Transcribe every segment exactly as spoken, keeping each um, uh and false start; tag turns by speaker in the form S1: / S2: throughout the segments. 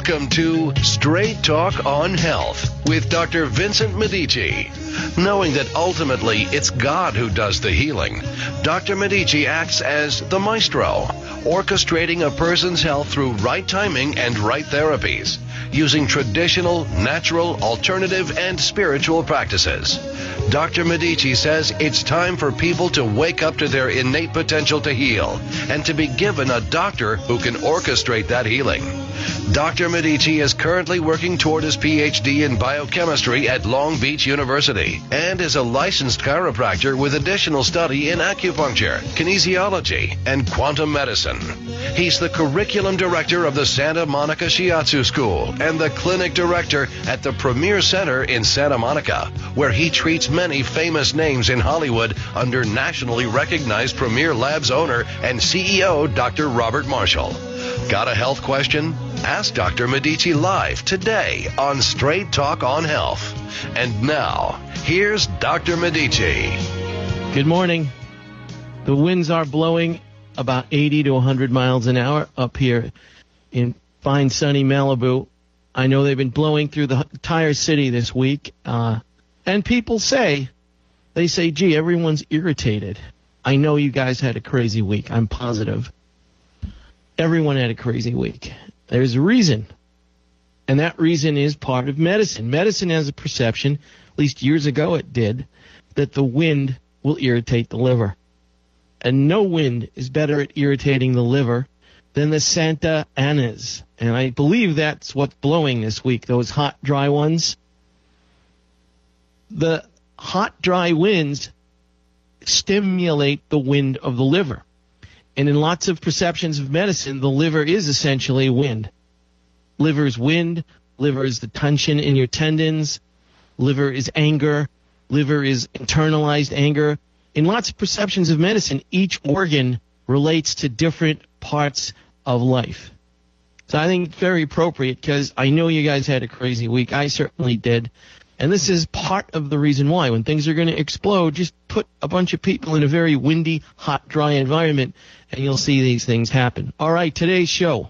S1: Welcome to Straight Talk on Health with Doctor Vincent Medici. Knowing that ultimately it's God who does the healing, Doctor Medici acts as the maestro, orchestrating a person's health through right timing and right therapies, using traditional, natural, alternative, and spiritual practices. Doctor Medici says it's time for people to wake up to their innate potential to heal and to be given a doctor who can orchestrate that healing. Doctor Medici is currently working toward his P H D in biochemistry at Long Beach University and is a licensed chiropractor with additional study in acupuncture, kinesiology, and quantum medicine. He's the curriculum director of the Santa Monica Shiatsu School and the clinic director at the Premier Center in Santa Monica, where he treats many famous names in Hollywood under nationally recognized Premier Labs owner and C E O Doctor Robert Marshall. Got a health question? Ask Doctor Medici live today on Straight Talk on Health. And now, here's Doctor Medici.
S2: Good morning. The winds are blowing about eighty to one hundred miles an hour up here in fine sunny Malibu. I know they've been blowing through the entire city this week. Uh, and people say, they say, gee, everyone's irritated. I know you guys had a crazy week. I'm positive. Everyone had a crazy week. There's a reason. And that reason is part of medicine. Medicine has a perception, at least years ago it did, that the wind will irritate the liver. And no wind is better at irritating the liver than the Santa Anas. And I believe that's what's blowing this week, those hot, dry ones. The hot, dry winds stimulate the wind of the liver. And in lots of perceptions of medicine, the liver is essentially wind. Liver is wind. Liver is the tension in your tendons. Liver is anger. Liver is internalized anger. In lots of perceptions of medicine, each organ relates to different parts of life. So I think it's very appropriate because I know you guys had a crazy week. I certainly did. And this is part of the reason why. When things are going to explode, just put a bunch of people in a very windy, hot, dry environment, and you'll see these things happen. All right, today's show.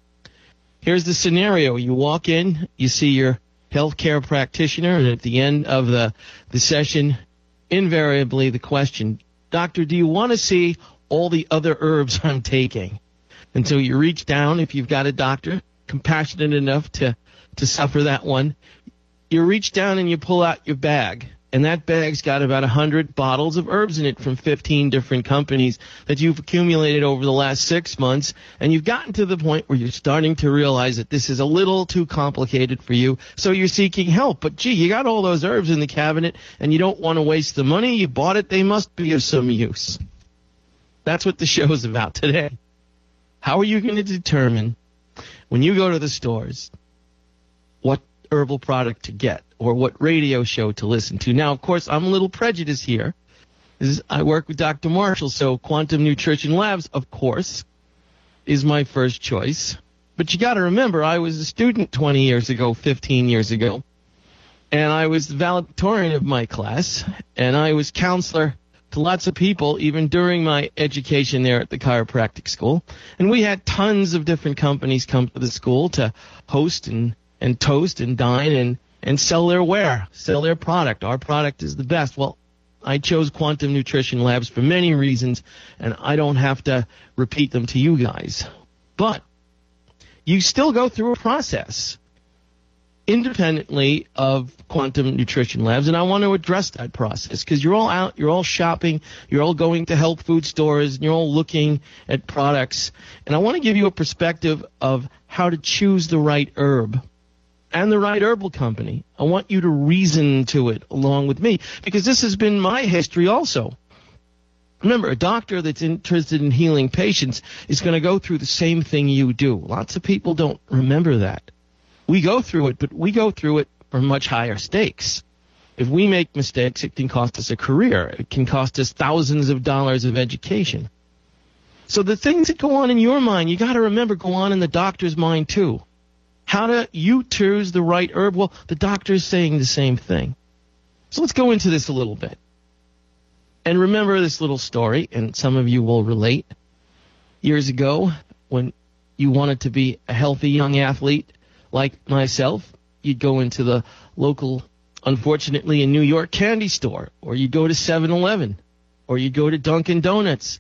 S2: Here's the scenario. You walk in, you see your healthcare practitioner, and at the end of the, the session, invariably the question, Doctor, do you want to see all the other herbs I'm taking? And so you reach down, if you've got a doctor, compassionate enough to, to suffer that one, you reach down and you pull out your bag. And that bag's got about one hundred bottles of herbs in it from fifteen different companies that you've accumulated over the last six months. And you've gotten to the point where you're starting to realize that this is a little too complicated for you. So you're seeking help. But, gee, you got all those herbs in the cabinet and you don't want to waste the money. You bought it. They must be of some use. That's what the show's about today. How are you going to determine when you go to the stores what herbal product to get or what radio show to listen to? Now, of course, I'm a little prejudiced here. This is, I work with Doctor Marshall, so Quantum Nutrition Labs, of course, is my first choice. But you got to remember, I was a student twenty years ago, fifteen years ago, and I was the valedictorian of my class, and I was counselor to lots of people, even during my education there at the chiropractic school. And we had tons of different companies come to the school to host and and toast and dine and, and sell their ware, sell their product. Our product is the best. Well, I chose Quantum Nutrition Labs for many reasons, and I don't have to repeat them to you guys. But you still go through a process independently of Quantum Nutrition Labs, and I want to address that process because you're all out, you're all shopping, you're all going to health food stores, and you're all looking at products. And I want to give you a perspective of how to choose the right herb and the right herbal company. I want you to reason to it along with me because this has been my history also. Remember, a doctor that's interested in healing patients is going to go through the same thing you do. Lots of people don't remember that. We go through it, but we go through it for much higher stakes. If we make mistakes, it can cost us a career. It can cost us thousands of dollars of education. So the things that go on in your mind, you got to remember, go on in the doctor's mind too. How do you choose the right herb? Well, the doctor's saying the same thing. So let's go into this a little bit. And remember this little story, and some of you will relate. Years ago, when you wanted to be a healthy young athlete, like myself, you'd go into the local, unfortunately in New York, candy store, or you'd go to seven eleven, or you'd go to Dunkin' Donuts.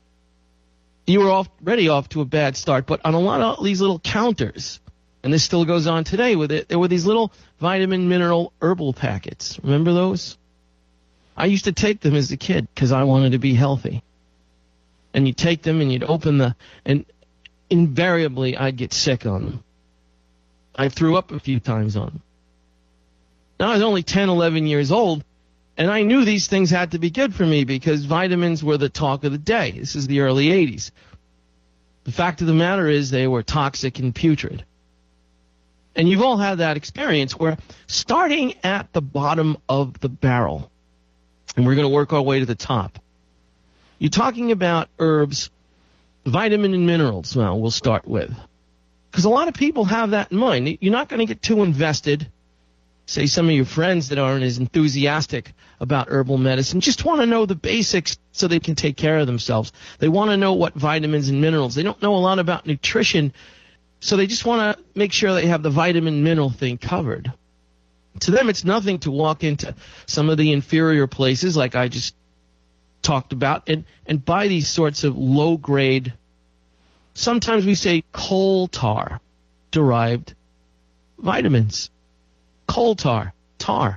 S2: You were already off to a bad start, but on a lot of these little counters, and this still goes on today with it, there were these little vitamin, mineral, herbal packets. Remember those? I used to take them as a kid because I wanted to be healthy. And you'd take them and you'd open the, and invariably I'd get sick on them. I threw up a few times on them. Now I was only ten, eleven years old, and I knew these things had to be good for me because vitamins were the talk of the day. This is the early eighties. The fact of the matter is they were toxic and putrid. And you've all had that experience where starting at the bottom of the barrel, and we're going to work our way to the top, you're talking about herbs, vitamin and minerals, well, we'll start with. Because a lot of people have that in mind. You're not going to get too invested. Say some of your friends that aren't as enthusiastic about herbal medicine just want to know the basics so they can take care of themselves. They want to know what vitamins and minerals. They don't know a lot about nutrition, so they just want to make sure they have the vitamin mineral thing covered. To them, it's nothing to walk into some of the inferior places like I just talked about and, and buy these sorts of low-grade, sometimes we say coal tar derived vitamins. Coal tar, tar,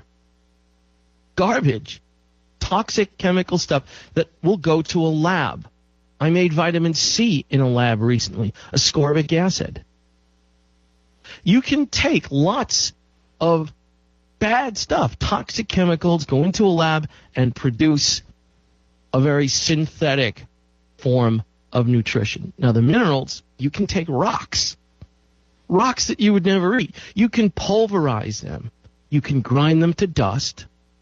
S2: garbage, toxic chemical stuff that will go to a lab. I made vitamin C in a lab recently, ascorbic acid. You can take lots of bad stuff, toxic chemicals, go into a lab and produce a very synthetic form of nutrition. Now, the minerals, you can take rocks. Rocks that you would never eat. You can pulverize them. You can grind them to dust.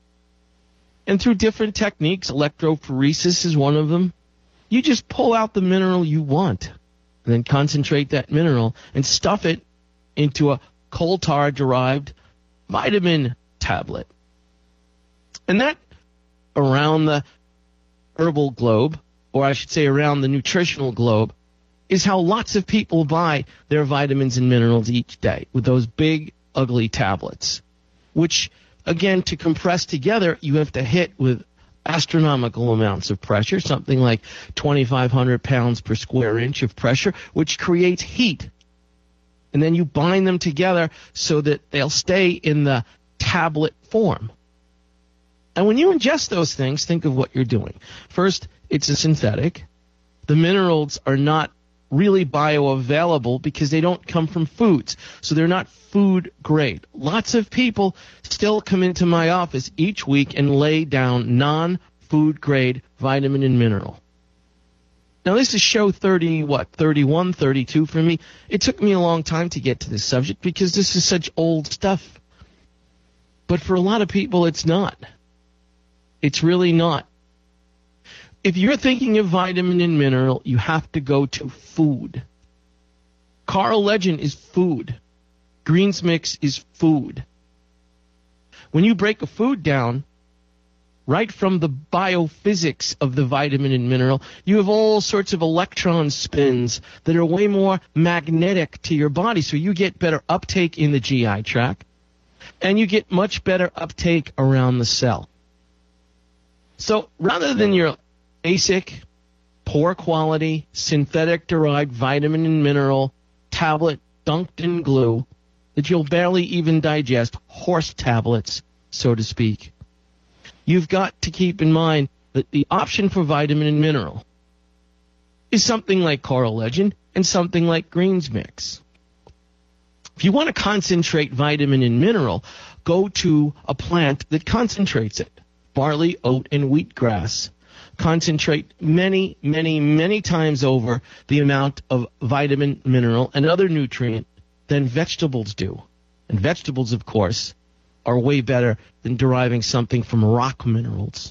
S2: And through different techniques, electrophoresis is one of them, you just pull out the mineral you want and then concentrate that mineral and stuff it into a coal tar-derived vitamin tablet. And that, around the herbal globe, or I should say around the nutritional globe, is how lots of people buy their vitamins and minerals each day with those big, ugly tablets, which, again, to compress together, you have to hit with astronomical amounts of pressure, something like twenty-five hundred pounds per square inch of pressure, which creates heat. And then you bind them together so that they'll stay in the tablet form. And when you ingest those things, think of what you're doing. First, it's a synthetic. The minerals are not really bioavailable because they don't come from foods. So they're not food grade. Lots of people still come into my office each week and lay down non-food grade vitamin and mineral. Now, this is show thirty, what, thirty-one, thirty-two for me. It took me a long time to get to this subject because this is such old stuff. But for a lot of people, it's not. It's really not. If you're thinking of vitamin and mineral, you have to go to food. Carl Legend is food. Greens Mix is food. When you break a food down, right from the biophysics of the vitamin and mineral, you have all sorts of electron spins that are way more magnetic to your body, so you get better uptake in the G I tract, and you get much better uptake around the cell. So rather than your basic, poor quality, synthetic-derived vitamin and mineral tablet dunked in glue that you'll barely even digest, horse tablets, so to speak, you've got to keep in mind that the option for vitamin and mineral is something like Carl Legend and something like Greens Mix. If you want to concentrate vitamin and mineral, go to a plant that concentrates it. Barley, oat, and wheatgrass concentrate many, many, many times over the amount of vitamin, mineral, and other nutrient than vegetables do. And vegetables, of course, are way better than deriving something from rock minerals.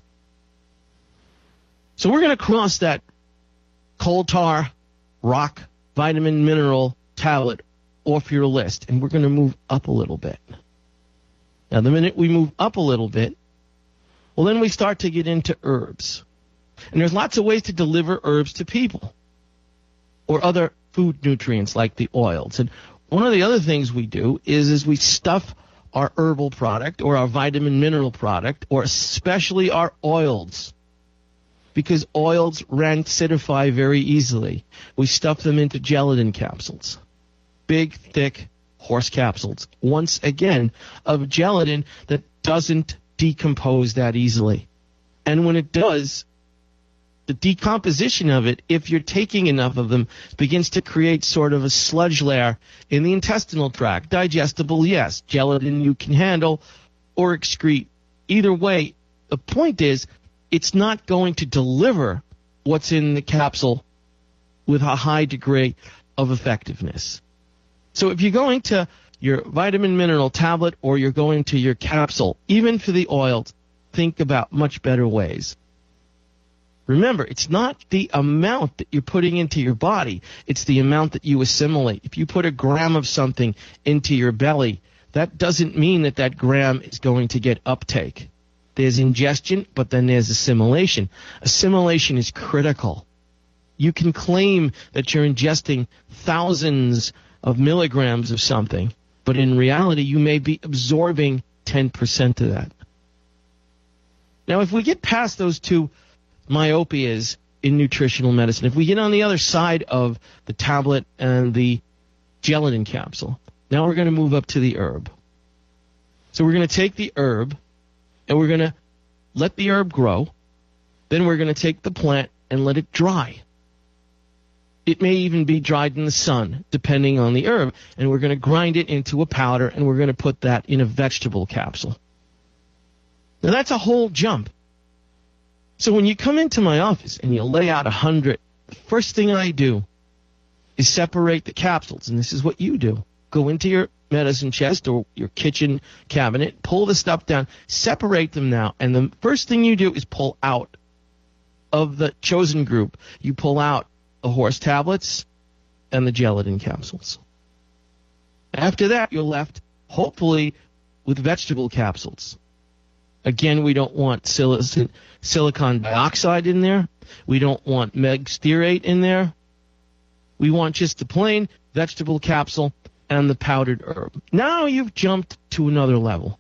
S2: So we're going to cross that coal tar, rock, vitamin, mineral tablet off your list, and we're going to move up a little bit. Now, the minute we move up a little bit, well, then we start to get into herbs. And there's lots of ways to deliver herbs to people or other food nutrients like the oils. And One of the other things we do is, is we stuff our herbal product or our vitamin mineral product, or especially our oils, because oils rancidify very easily. We stuff them into gelatin capsules, big, thick horse capsules, once again, of gelatin that doesn't decompose that easily. And when it does, the decomposition of it, if you're taking enough of them, begins to create sort of a sludge layer in the intestinal tract. Digestible, yes. Gelatin you can handle or excrete. Either way, the point is, it's not going to deliver what's in the capsule with a high degree of effectiveness. So if you're going to your vitamin mineral tablet or you're going to your capsule, even for the oils, think about much better ways. Remember, it's not the amount that you're putting into your body, it's the amount that you assimilate. If you put a gram of something into your belly, that doesn't mean that that gram is going to get uptake. There's ingestion, but then there's assimilation. Assimilation is critical. You can claim that you're ingesting thousands of milligrams of something, but in reality, you may be absorbing ten percent of that. Now, if we get past those two myopias in nutritional medicine, if we get on the other side of the tablet and the gelatin capsule, now we're going to move up to the herb. So we're going to take the herb, and we're going to let the herb grow. Then we're going to take the plant and let it dry. It may even be dried in the sun, depending on the herb. And we're going to grind it into a powder, and we're going to put that in a vegetable capsule. Now, that's a whole jump. So when you come into my office and you lay out a hundred, the first thing I do is separate the capsules. And this is what you do. Go into your medicine chest or your kitchen cabinet, pull the stuff down, separate them now. And the first thing you do is pull out of the chosen group. You pull out the horse tablets and the gelatin capsules. After that, you're left, hopefully, with vegetable capsules. Again, we don't want silicon, silicon dioxide in there. We don't want megstearate in there. We want just the plain vegetable capsule and the powdered herb. Now you've jumped to another level.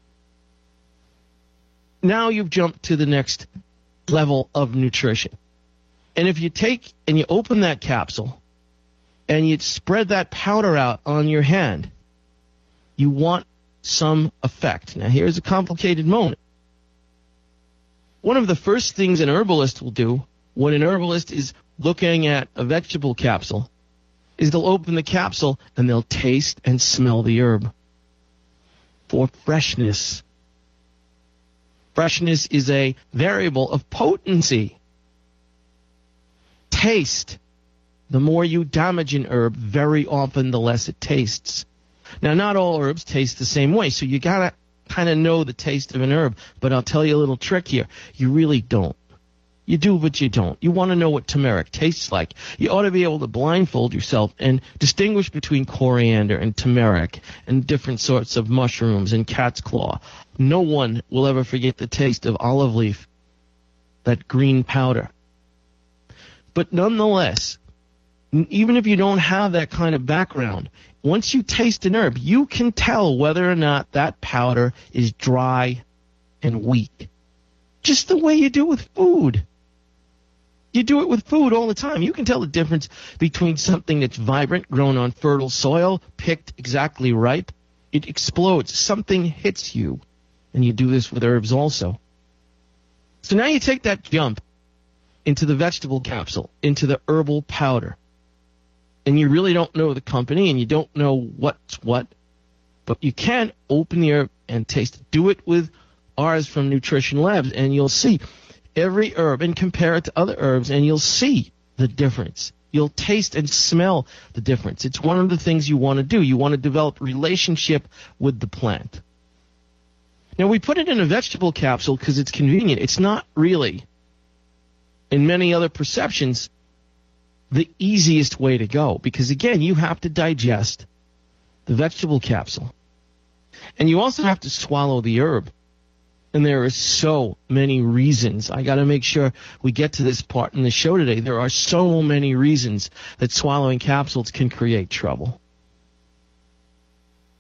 S2: Now you've jumped to the next level of nutrition. And if you take and you open that capsule and you spread that powder out on your hand, you want some effect. Now, here's a complicated moment. One of the first things an herbalist will do when an herbalist is looking at a vegetable capsule is they'll open the capsule and they'll taste and smell the herb for freshness. Freshness is a variable of potency. Taste. The more you damage an herb, very often the less it tastes. Now, not all herbs taste the same way, so you got to kind of know the taste of an herb. But I'll tell you a little trick here. You really don't. You do, but you don't. You want to know what turmeric tastes like. You ought to be able to blindfold yourself and distinguish between coriander and turmeric and different sorts of mushrooms and cat's claw. No one will ever forget the taste of olive leaf, that green powder. But nonetheless, even if you don't have that kind of background, once you taste an herb, you can tell whether or not that powder is dry and weak. Just the way you do with food. You do it with food all the time. You can tell the difference between something that's vibrant, grown on fertile soil, picked exactly ripe. It explodes. Something hits you. And you do this with herbs also. So now you take that jump into the vegetable capsule, into the herbal powder. And you really don't know the company and you don't know what's what. But you can open the herb and taste it. Do it with ours from Nutrition Labs, and you'll see every herb and compare it to other herbs, and you'll see the difference. You'll taste and smell the difference. It's one of the things you want to do. You want to develop a relationship with the plant. Now, we put it in a vegetable capsule because it's convenient. It's not really, in many other perceptions, the easiest way to go because, again, you have to digest the vegetable capsule. And you also have to swallow the herb. And there are so many reasons. I got to make sure we get to this part in the show today. There are so many reasons that swallowing capsules can create trouble.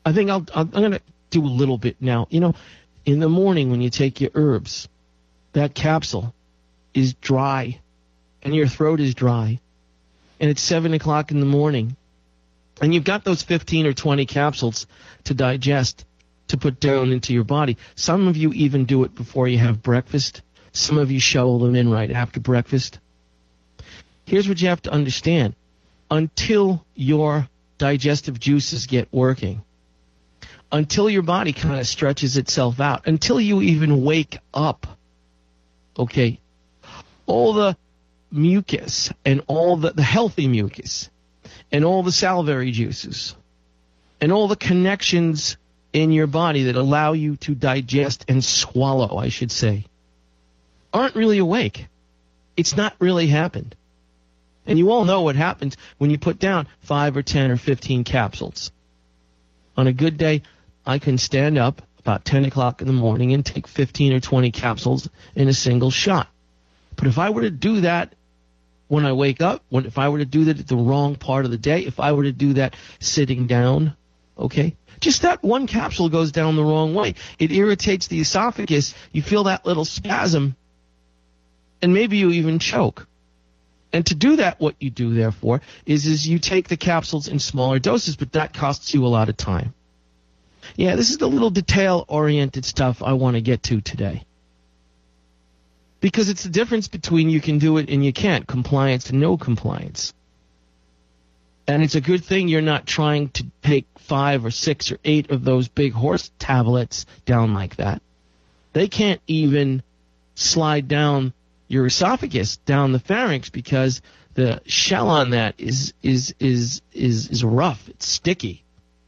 S2: I think I'll, I'm going to do a little bit now. You know, in the morning when you take your herbs, that capsule is dry and your throat is dry. And it's seven o'clock in the morning. And you've got those fifteen or twenty capsules to digest, to put down into your body. Some of you even do it before you have breakfast. Some of you shovel them in right after breakfast. Here's what you have to understand. Until your digestive juices get working, until your body kind of stretches itself out, until you even wake up, okay, all the mucus and all the, the healthy mucus and all the salivary juices and all the connections in your body that allow you to digest and swallow, I should say, aren't really awake. It's not really happened. And you all know what happens when you put down five or ten or fifteen capsules. On a good day, I can stand up about ten o'clock in the morning and take fifteen or twenty capsules in a single shot. But if I were to do that when I wake up, when, if I were to do that at the wrong part of the day, if I were to do that sitting down, okay, just that one capsule goes down the wrong way. It irritates the esophagus. You feel that little spasm, and maybe you even choke. And to do that, what you do, therefore, is, is you take the capsules in smaller doses, but that costs you a lot of time. Yeah, this is the little detail-oriented stuff I want to get to today. Because it's the difference between you can do it and you can't, compliance and no compliance. And it's a good thing you're not trying to take five or six or eight of those big horse tablets down like that. They can't even slide down your esophagus, down the pharynx, because the shell on that is is is is is rough. It's sticky.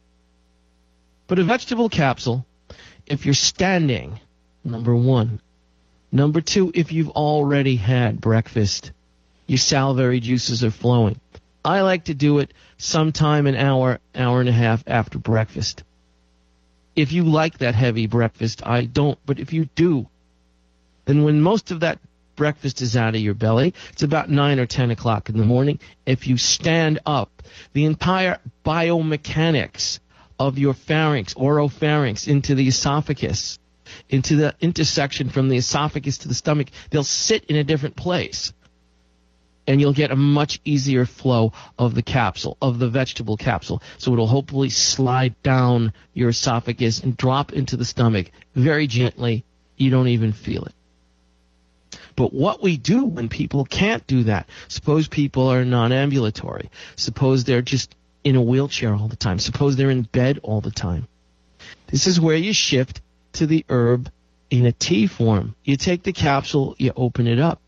S2: But a vegetable capsule, if you're standing, number one. Number two, if you've already had breakfast, your salivary juices are flowing. I like to do it sometime an hour, hour and a half after breakfast. If you like that heavy breakfast, I don't. But if you do, then when most of that breakfast is out of your belly, it's about nine or ten o'clock in the morning. If you stand up, the entire biomechanics of your pharynx, oropharynx, into the esophagus, into the intersection from the esophagus to the stomach, they'll sit in a different place. And you'll get a much easier flow of the capsule, of the vegetable capsule. So it'll hopefully slide down your esophagus and drop into the stomach very gently. You don't even feel it. But what we do when people can't do that, suppose people are non-ambulatory, suppose they're just in a wheelchair all the time, suppose they're in bed all the time. This is where you shift to the herb in a tea form. You take the capsule, you open it up.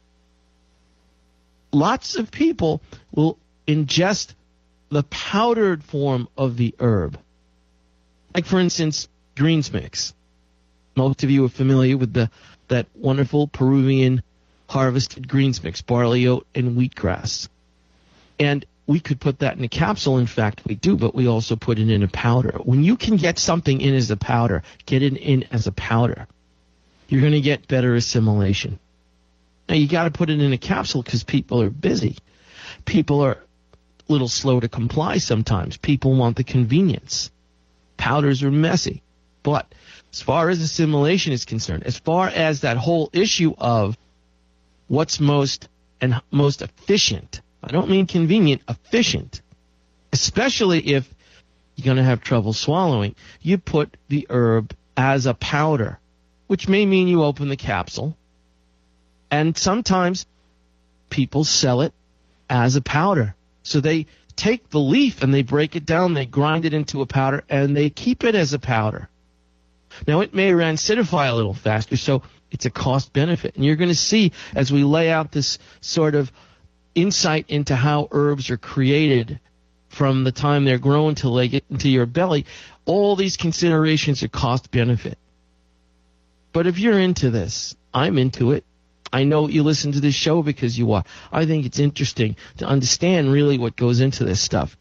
S2: Lots of people will ingest the powdered form of the herb. Like, for instance, greens mix. Most of you are familiar with the that wonderful Peruvian harvested greens mix, barley, oat, and wheatgrass. And we could put that in a capsule. In fact, we do, but we also put it in a powder. When you can get something in as a powder, get it in as a powder. You're going to get better assimilation. Now, you got to put it in a capsule because people are busy. People are a little slow to comply sometimes. People want the convenience. Powders are messy. But as far as assimilation is concerned, as far as that whole issue of what's most and most efficient, I don't mean convenient, efficient, especially if you're going to have trouble swallowing, you put the herb as a powder, which may mean you open the capsule. And sometimes people sell it as a powder. So they take the leaf and they break it down, they grind it into a powder, and they keep it as a powder. Now, it may rancidify a little faster, so it's a cost benefit. And you're going to see as we lay out this sort of insight into how herbs are created from the time they're grown till they get into your belly, all these considerations are cost benefit. But if you're into this, I'm into it. I know you listen to this show because you are. I think it's interesting to understand really what goes into this stuff.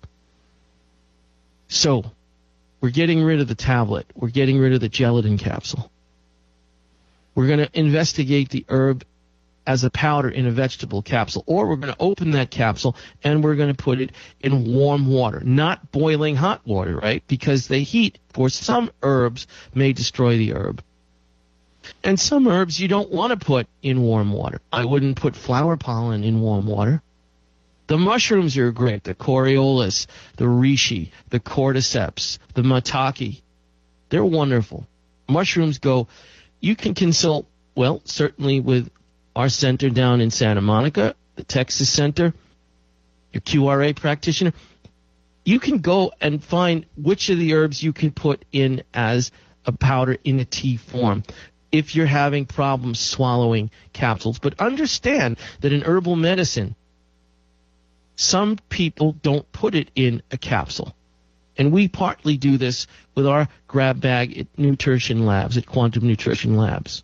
S2: So, we're getting rid of the tablet. We're getting rid of the gelatin capsule. We're going to investigate the herb as a powder in a vegetable capsule, or we're going to open that capsule and we're going to put it in warm water, not boiling hot water, right? Because the heat for some herbs may destroy the herb. And some herbs you don't want to put in warm water. I wouldn't put flower pollen in warm water. The mushrooms are great, the Coriolis, the reishi, the cordyceps, the maitake. They're wonderful. Mushrooms go, you can consult, well, certainly with our center down in Santa Monica, the Texas Center, your Q R A practitioner. You can go and find which of the herbs you can put in as a powder in a tea form if you're having problems swallowing capsules. But understand that in herbal medicine, some people don't put it in a capsule. And we partly do this with our grab bag at Nutrition Labs, at Quantum Nutrition Labs.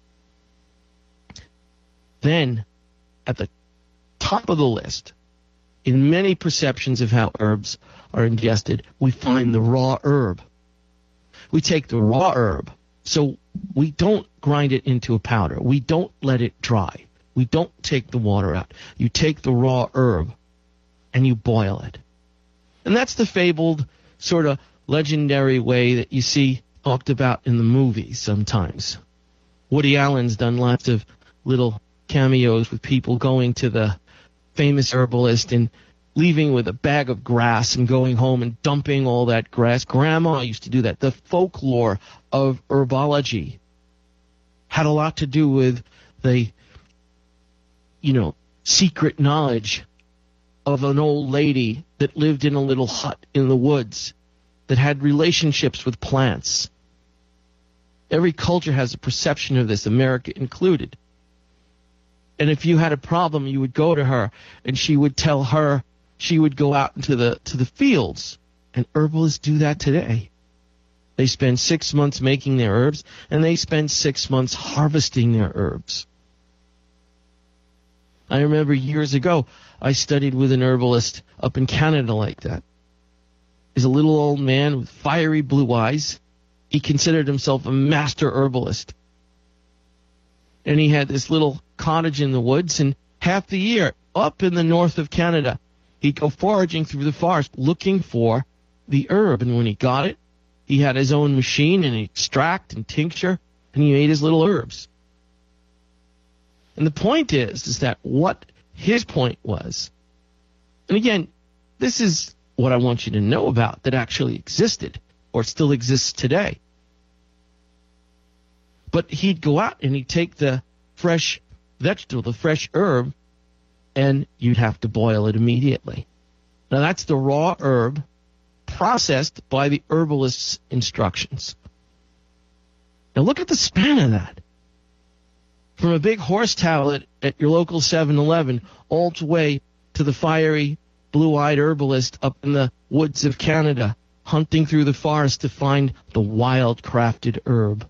S2: Then, at the top of the list, in many perceptions of how herbs are ingested, we find the raw herb. We take the raw herb, so we don't grind it into a powder. We don't let it dry. We don't take the water out. You take the raw herb and you boil it. And that's the fabled sort of legendary way that you see talked about in the movies sometimes. Woody Allen's done lots of little cameos with people going to the famous herbalist and leaving with a bag of grass and going home and dumping all that grass. Grandma used to do that. The folklore of herbology had a lot to do with the, you know, secret knowledge of an old lady that lived in a little hut in the woods that had relationships with plants. Every culture has a perception of this, America included. And if you had a problem, you would go to her, and she would tell her she would go out into the to the fields. And herbalists do that today. They spend six months making their herbs, and they spend six months harvesting their herbs. I remember years ago, I studied with an herbalist up in Canada like that. He's a little old man with fiery blue eyes. He considered himself a master herbalist. And he had this little cottage in the woods, and half the year, up in the north of Canada, he'd go foraging through the forest looking for the herb. And when he got it, he had his own machine and extract and tincture, and he made his little herbs. And the point is, is that what his point was, and again, this is what I want you to know about that actually existed or still exists today. But he'd go out and he'd take the fresh vegetable, the fresh herb, and you'd have to boil it immediately. Now that's the raw herb processed by the herbalist's instructions. Now look at the span of that. From a big horse tablet at your local seven eleven all the way to the fiery, blue-eyed herbalist up in the woods of Canada, hunting through the forest to find the wild crafted herb.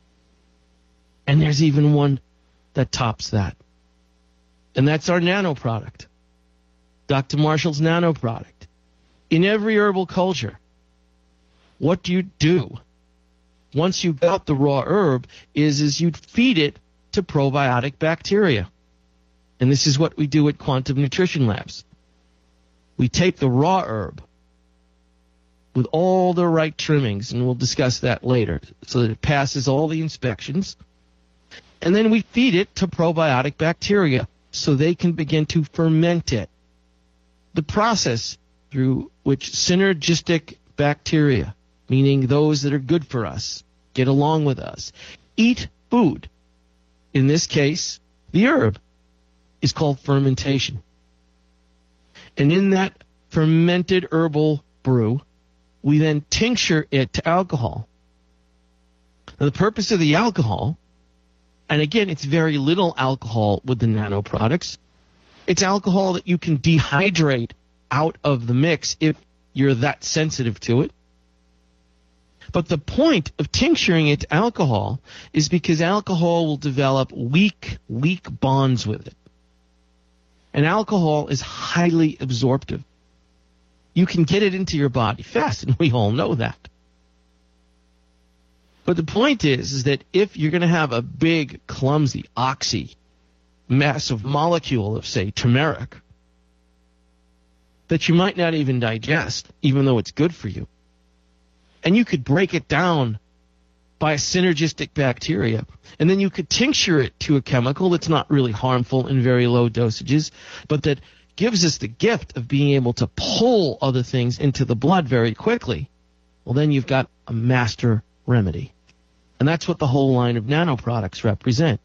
S2: And there's even one that tops that. And that's our nano product, Doctor Marshall's nano product. In every herbal culture, what do you do once you've got the raw herb is, is you'd feed it to probiotic bacteria. And this is what we do at Quantum Nutrition Labs. We take the raw herb with all the right trimmings, and we'll discuss that later, so that it passes all the inspections. And then we feed it to probiotic bacteria so they can begin to ferment it. The process through which synergistic bacteria, meaning those that are good for us, get along with us, eat food. In this case, the herb is called fermentation. And in that fermented herbal brew, we then tincture it to alcohol. Now, the purpose of the alcohol, and again, it's very little alcohol with the nano products. It's alcohol that you can dehydrate out of the mix if you're that sensitive to it. But the point of tincturing it to alcohol is because alcohol will develop weak, weak bonds with it. And alcohol is highly absorptive. You can get it into your body fast, and we all know that. But the point is, is that if you're going to have a big, clumsy, oxy massive molecule of, say, turmeric that you might not even digest, even though it's good for you. And you could break it down by a synergistic bacteria, and then you could tincture it to a chemical that's not really harmful in very low dosages, but that gives us the gift of being able to pull other things into the blood very quickly. Well, then you've got a master remedy. And that's what the whole line of nanoproducts represent.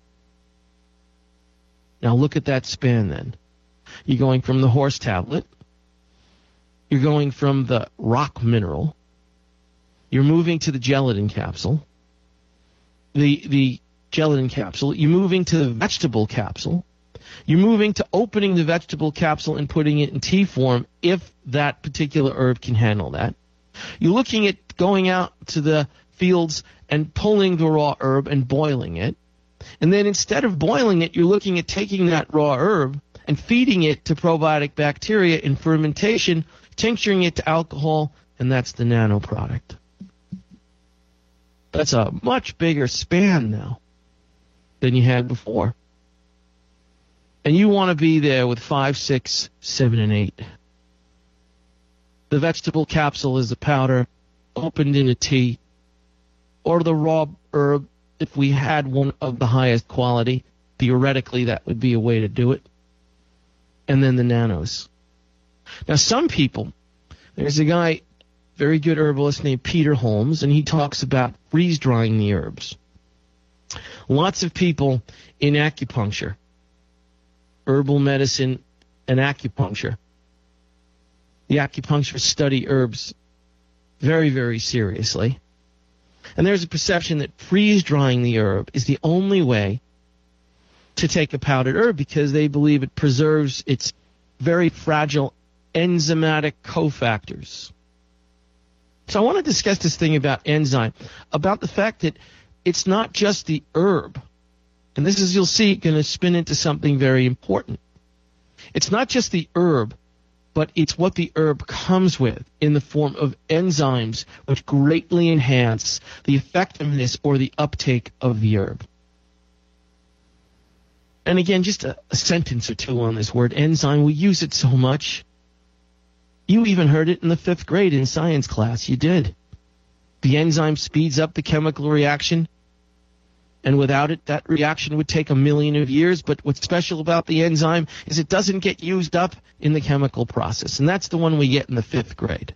S2: Now look at that span then. You're going from the horse tablet. You're going from the rock mineral. You're moving to the gelatin capsule. The, the gelatin capsule. You're moving to the vegetable capsule. You're moving to opening the vegetable capsule and putting it in tea form if that particular herb can handle that. You're looking at going out to the fields and pulling the raw herb and boiling it. And then instead of boiling it, you're looking at taking that raw herb and feeding it to probiotic bacteria in fermentation, tincturing it to alcohol, and that's the nanoproduct. That's a much bigger span now than you had before. And you want to be there with five, six, seven, and eight. The vegetable capsule is the powder opened in a tea, or the raw herb, if we had one of the highest quality. Theoretically, that would be a way to do it. And then the nanos. Now, some people, there's a guy, very good herbalist named Peter Holmes, and he talks about freeze-drying the herbs. Lots of people in acupuncture, herbal medicine, and acupuncture, the acupuncturists study herbs very, very seriously. And there's a perception that freeze-drying the herb is the only way to take a powdered herb because they believe it preserves its very fragile enzymatic cofactors. So I want to discuss this thing about enzyme, about the fact that it's not just the herb. And this is, you'll see, going to spin into something very important. It's not just the herb, but it's what the herb comes with in the form of enzymes which greatly enhance the effectiveness or the uptake of the herb. And again, just a, a sentence or two on this word enzyme. We use it so much. You even heard it in the fifth grade in science class. You did. The enzyme speeds up the chemical reaction, and without it, that reaction would take a million of years. But what's special about the enzyme is it doesn't get used up in the chemical process, and that's the one we get in the fifth grade.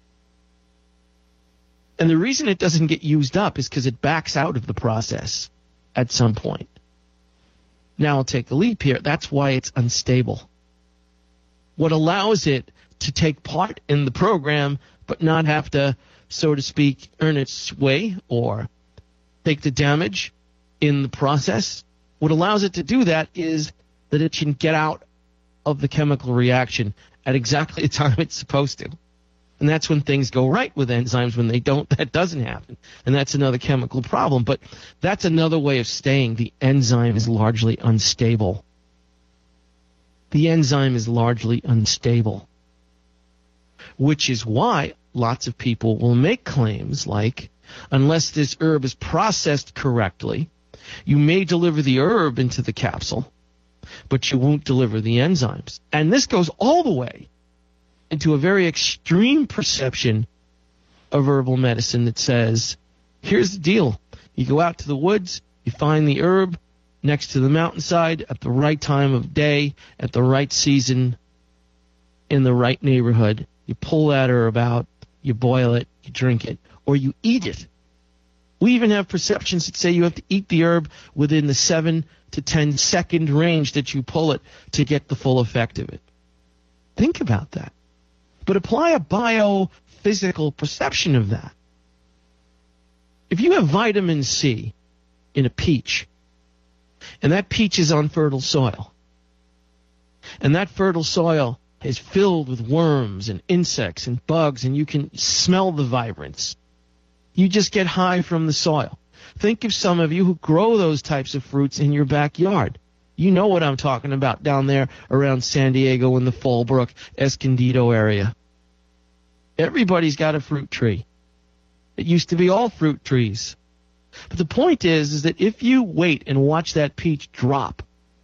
S2: And the reason it doesn't get used up is because it backs out of the process at some point. Now I'll take a leap here. That's why it's unstable. What allows it to take part in the program but not have to, so to speak, earn its way or take the damage in the process, what allows it to do that is that it can get out of the chemical reaction at exactly the time it's supposed to. And that's when things go right with enzymes. When they don't, that doesn't happen. And that's another chemical problem. But that's another way of saying the enzyme is largely unstable. The enzyme is largely unstable. Which is why lots of people will make claims like, unless this herb is processed correctly, you may deliver the herb into the capsule, but you won't deliver the enzymes. And this goes all the way into a very extreme perception of herbal medicine that says, here's the deal. You go out to the woods, you find the herb next to the mountainside at the right time of day, at the right season, in the right neighborhood. You pull that herb out, you boil it, you drink it, or you eat it. We even have perceptions that say you have to eat the herb within the seven to ten second range that you pull it to get the full effect of it. Think about that. But apply a biophysical perception of that. If you have vitamin C in a peach, and that peach is on fertile soil, and that fertile soil is filled with worms and insects and bugs, and you can smell the vibrance, you just get high from the soil. Think of some of you who grow those types of fruits in your backyard. You know what I'm talking about down there around San Diego in the Fallbrook, Escondido area. Everybody's got a fruit tree. It used to be all fruit trees. But the point is, is that if you wait and watch that peach drop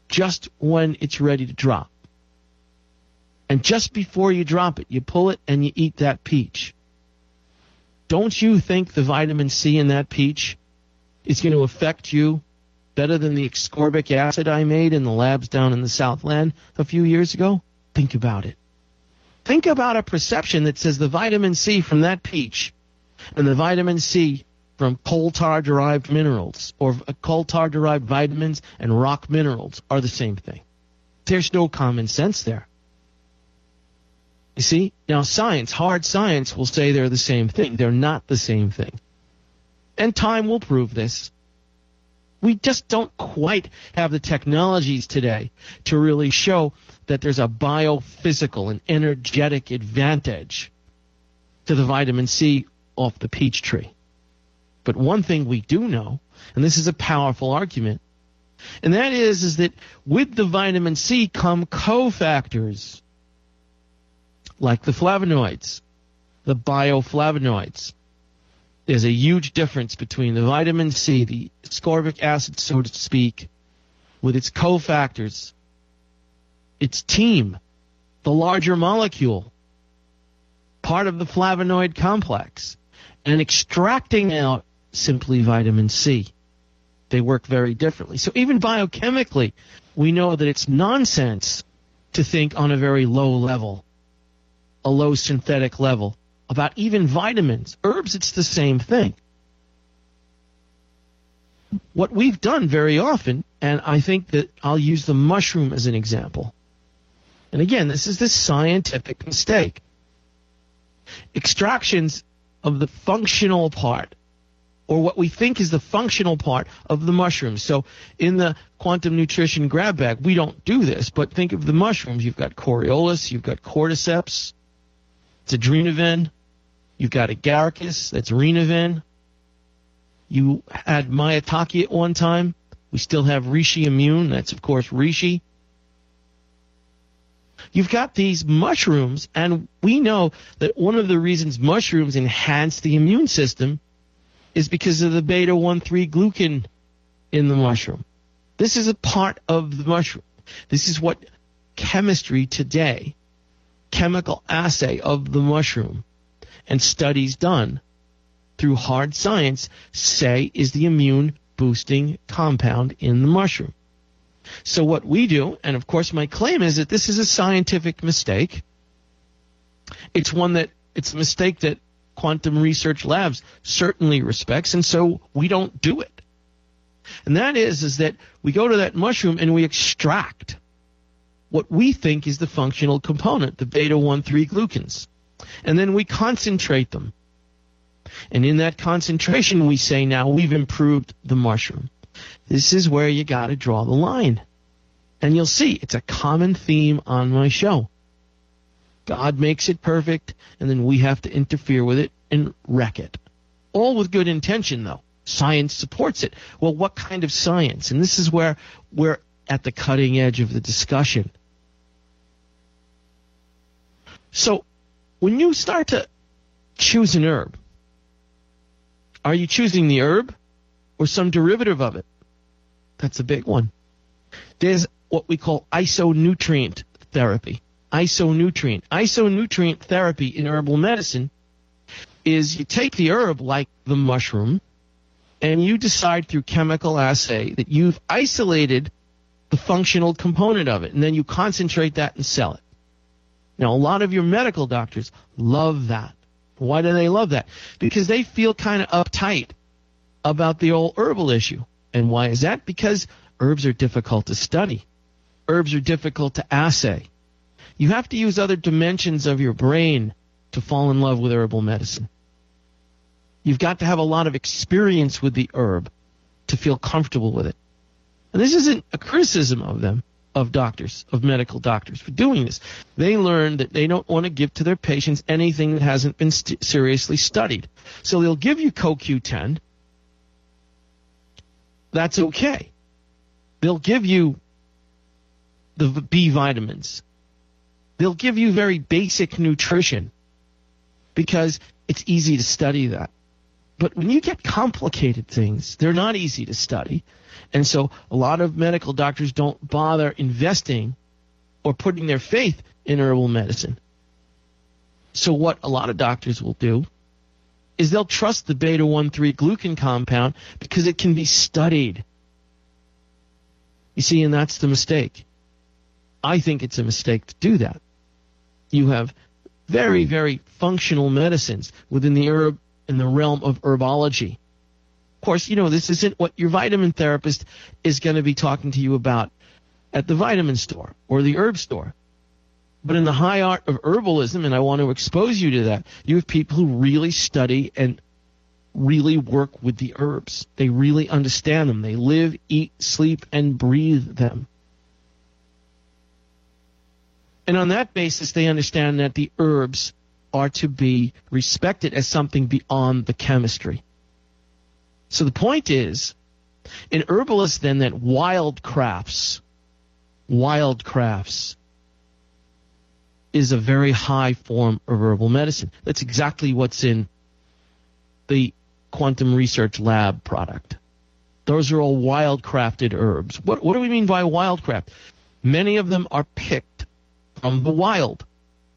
S2: just when it's ready to drop. And just before you drop it, you pull it and you eat that peach. Don't you think the vitamin C in that peach is going to affect you better than the ascorbic acid I made in the labs down in the Southland a few years ago? Think about it. Think about a perception that says the vitamin C from that peach and the vitamin C from coal tar-derived minerals or coal tar-derived vitamins and rock minerals are the same thing. There's no common sense there. You see? Now science, hard science, will say they're the same thing. They're not the same thing. And time will prove this. We just don't quite have the technologies today to really show that there's a biophysical and energetic advantage to the vitamin C off the peach tree. But one thing we do know, and this is a powerful argument, and that is, is that with the vitamin C come cofactors like the flavonoids, the bioflavonoids. There's a huge difference between the vitamin C, the ascorbic acid, so to speak, with its cofactors, its team, the larger molecule, part of the flavonoid complex, and extracting out simply vitamin C. They work very differently. So even biochemically, we know that it's nonsense to think on a very low level, a low synthetic level, about even vitamins. Herbs, it's the same thing. What we've done very often, and I think that I'll use the mushroom as an example. And again, this is the scientific mistake. Extractions of the functional part, or what we think is the functional part of the mushroom. So in the quantum nutrition grab bag, we don't do this, but think of the mushrooms. You've got Coriolis, you've got Cordyceps, it's adrenaline. You've got agaricus, that's Renavin. You had Maitake at one time. We still have Reishi Immune, that's of course Reishi. You've got these mushrooms, and we know that one of the reasons mushrooms enhance the immune system is because of the beta one three glucan in the mushroom. This is a part of the mushroom. This is what chemistry today, chemical assay of the mushroom, and studies done through hard science say is the immune boosting compound in the mushroom. So what we do, and of course my claim is that this is a scientific mistake. It's one that, it's a mistake that Quantum Research Labs certainly respects, and so we don't do it. And that is, is that we go to that mushroom and we extract what we think is the functional component, the beta one three glucans. And then we concentrate them. And in that concentration, we say, now we've improved the mushroom. This is where you got to draw the line. And you'll see, it's a common theme on my show. God makes it perfect, and then we have to interfere with it and wreck it. All with good intention, though. Science supports it. Well, what kind of science? And this is where we're at the cutting edge of the discussion. So, when you start to choose an herb, are you choosing the herb or some derivative of it? That's a big one. There's what we call isonutrient therapy. Isonutrient. Isonutrient therapy in herbal medicine is you take the herb like the mushroom and you decide through chemical assay that you've isolated the functional component of it, and then you concentrate that and sell it. Now, a lot of your medical doctors love that. Why do they love that? Because they feel kind of uptight about the old herbal issue. And why is that? Because herbs are difficult to study. Herbs are difficult to assay. You have to use other dimensions of your brain to fall in love with herbal medicine. You've got to have a lot of experience with the herb to feel comfortable with it. And this isn't a criticism of them, of doctors, of medical doctors for doing this. They learn that they don't want to give to their patients anything that hasn't been st- seriously studied. So they'll give you C O Q ten. That's okay. They'll give you the B vitamins. They'll give you very basic nutrition because it's easy to study that. But when you get complicated things, they're not easy to study. And so a lot of medical doctors don't bother investing or putting their faith in herbal medicine. So what a lot of doctors will do is they'll trust the beta one three glucan compound because it can be studied. You see, and that's the mistake. I think it's a mistake to do that. You have very, very functional medicines within the herb in the realm of herbology. Of course, you know, this isn't what your vitamin therapist is going to be talking to you about at the vitamin store or the herb store. But in the high art of herbalism, and I want to expose you to that, you have people who really study and really work with the herbs. They really understand them. They live, eat, sleep, and breathe them. And on that basis, they understand that the herbs are to be respected as something beyond the chemistry. So the point is, in herbalists then, that wild crafts, wild crafts is a very high form of herbal medicine. That's exactly what's in the Quantum Research Lab product. Those are all wild-crafted herbs. What, what do we mean by wildcraft? Many of them are picked from the wild.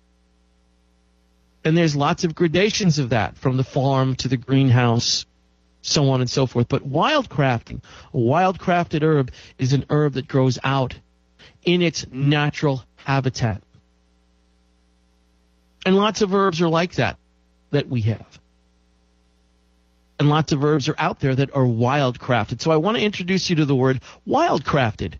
S2: And there's lots of gradations of that, from the farm to the greenhouse, so on and so forth. But wildcrafting, a wild-crafted herb is an herb that grows out in its natural habitat. And lots of herbs are like that, that we have. And lots of herbs are out there that are wildcrafted. So I want to introduce you to the word wildcrafted.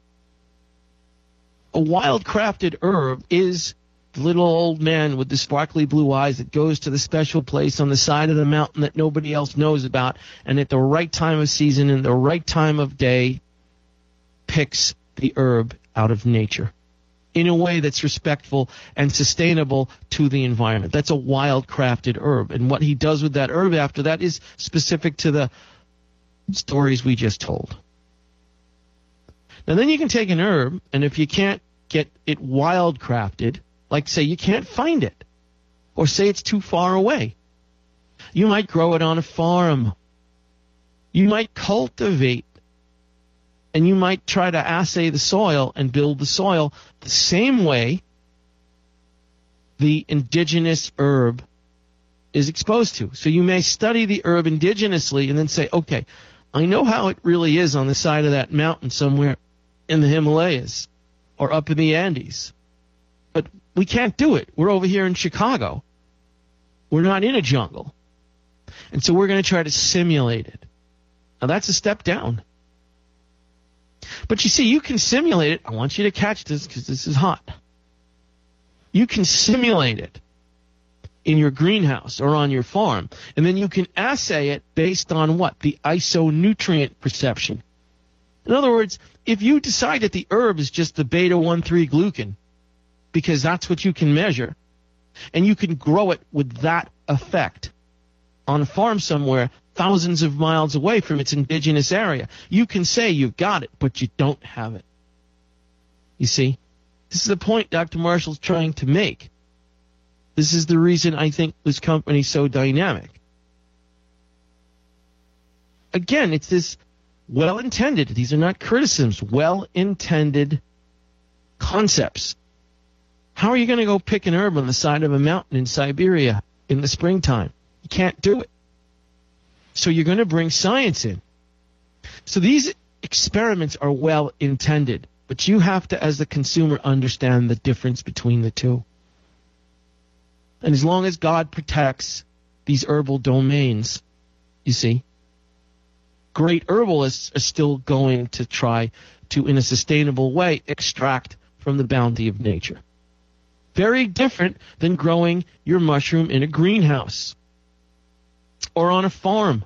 S2: A wildcrafted herb is the little old man with the sparkly blue eyes that goes to the special place on the side of the mountain that nobody else knows about, and at the right time of season and the right time of day picks the herb out of nature in a way that's respectful and sustainable to the environment. That's a wild-crafted herb. And what he does with that herb after that is specific to the stories we just told. Now, then you can take an herb, and if you can't get it wild-crafted, like say you can't find it, or say it's too far away, you might grow it on a farm. You might cultivate, and you might try to assay the soil and build the soil the same way the indigenous herb is exposed to. So you may study the herb indigenously and then say, okay, I know how it really is on the side of that mountain somewhere in the Himalayas or up in the Andes. But we can't do it. We're over here in Chicago. We're not in a jungle. And so we're going to try to simulate it. Now that's a step down. But you see, you can simulate it. I want you to catch this because this is hot. You can simulate it in your greenhouse or on your farm, and then you can assay it based on what? The isonutrient perception. In other words, if you decide that the herb is just the beta one three glucan, because that's what you can measure, and you can grow it with that effect on a farm somewhere thousands of miles away from its indigenous area, you can say you've got it, but you don't have it. You see? This is the point Doctor Marshall's trying to make. This is the reason I think this company is so dynamic. Again, it's this well-intended, these are not criticisms, well-intended concepts. How are you going to go pick an herb on the side of a mountain in Siberia in the springtime? You can't do it. So you're going to bring science in. So these experiments are well-intended, but you have to, as the consumer, understand the difference between the two. And as long as God protects these herbal domains, you see, great herbalists are still going to try to, in a sustainable way, extract from the bounty of nature. Very different than growing your mushroom in a greenhouse or on a farm.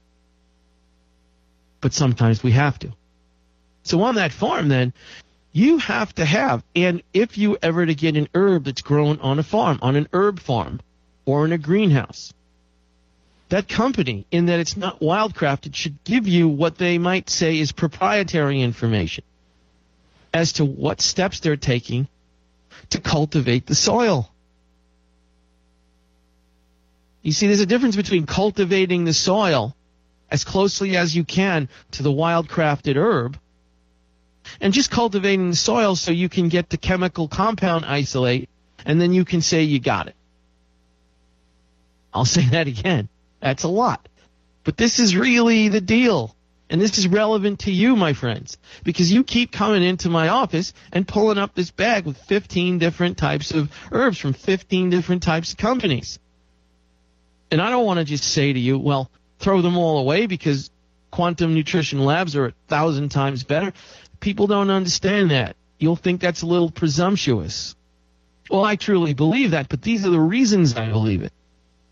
S2: But sometimes we have to. So on that farm, then, you have to have, and if you ever to get an herb that's grown on a farm, on an herb farm, or in a greenhouse, that company, in that it's not wildcrafted, should give you what they might say is proprietary information as to what steps they're taking to cultivate the soil. You see, there's a difference between cultivating the soil as closely as you can to the wild-crafted herb and just cultivating the soil so you can get the chemical compound isolate, and then you can say you got it. I'll say that again. That's a lot. But this is really the deal. And this is relevant to you, my friends, because you keep coming into my office and pulling up this bag with fifteen different types of herbs from fifteen different types of companies. And I don't want to just say to you, well, throw them all away because Quantum Nutrition Labs are a thousand times better. People don't understand that. You'll think that's a little presumptuous. Well, I truly believe that, but these are the reasons I believe it.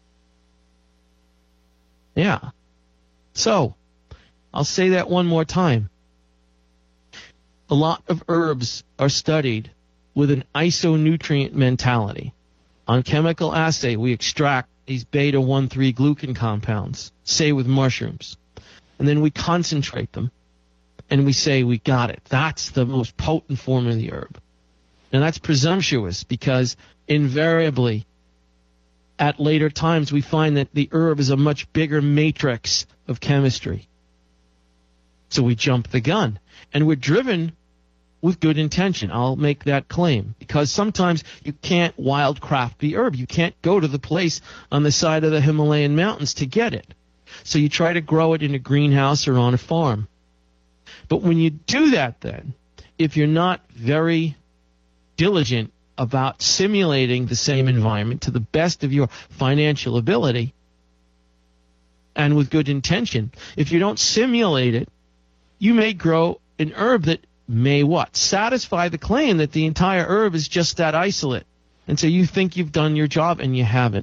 S2: Yeah. So, I'll say that one more time. A lot of herbs are studied with an isonutrient mentality. On chemical assay, we extract these beta one three glucan compounds, say with mushrooms, and then we concentrate them, and we say we got it. That's the most potent form of the herb. Now, that's presumptuous because invariably, at later times, we find that the herb is a much bigger matrix of chemistry. So we jump the gun, and we're driven with good intention. I'll make that claim, because sometimes you can't wildcraft the herb. You can't go to the place on the side of the Himalayan mountains to get it. So you try to grow it in a greenhouse or on a farm. But when you do that then, if you're not very diligent about simulating the same environment to the best of your financial ability and with good intention, if you don't simulate it, you may grow an herb that may what? Satisfy the claim that the entire herb is just that isolate. And so you think you've done your job and you haven't.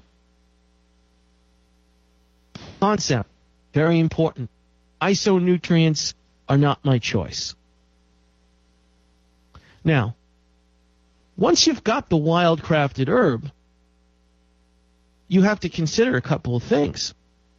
S2: Concept, very important. Isonutrients are not my choice. Now, once you've got the wild-crafted herb, you have to consider a couple of things.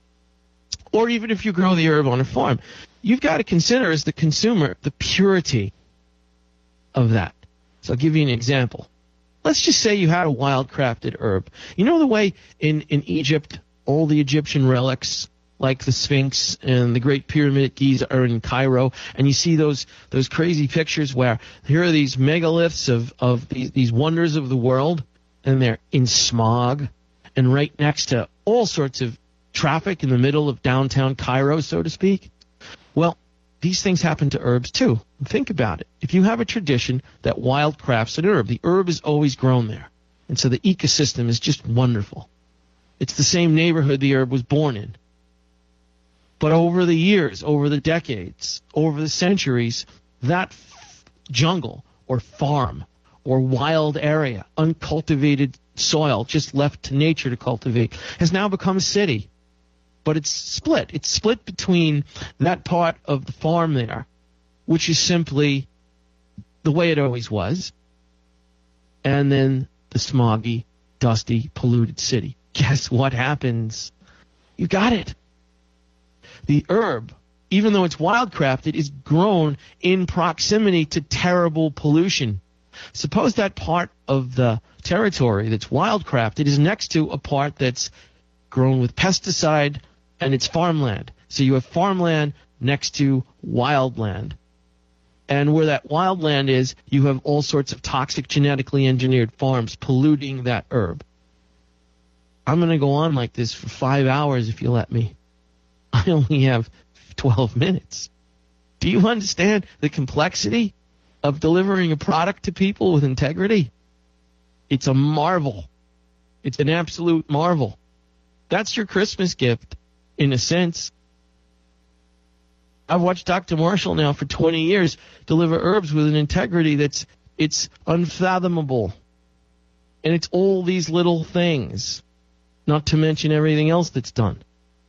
S2: Or even if you grow the herb on a farm, you've got to consider as the consumer the purity of that. So I'll give you an example. Let's just say you had a wild-crafted herb. You know the way in, in Egypt, all the Egyptian relics, like the Sphinx and the Great Pyramid at Giza are in Cairo, and you see those those crazy pictures where here are these megaliths of, of these, these wonders of the world, and they're in smog, and right next to all sorts of traffic in the middle of downtown Cairo, so to speak. Well, these things happen to herbs too. Think about it. If you have a tradition that wildcrafts an herb, the herb is always grown there. And so the ecosystem is just wonderful. It's the same neighborhood the herb was born in. But over the years, over the decades, over the centuries, that f- jungle or farm or wild area, uncultivated soil, just left to nature to cultivate, has now become a city. But it's split. It's split between that part of the farm there, which is simply the way it always was, and then the smoggy, dusty, polluted city. Guess what happens? You got it. The herb, even though it's wildcrafted, is grown in proximity to terrible pollution. Suppose that part of the territory that's wildcrafted is next to a part that's grown with pesticide, and it's farmland. So you have farmland next to wildland. And where that wildland is, you have all sorts of toxic genetically engineered farms polluting that herb. I'm going to go on like this for five hours if you let me. I only have twelve minutes. Do you understand the complexity of delivering a product to people with integrity? It's a marvel. It's an absolute marvel. That's your Christmas gift, in a sense. I've watched Doctor Marshall now for twenty years deliver herbs with an integrity that's it's unfathomable. And it's all these little things, not to mention everything else that's done.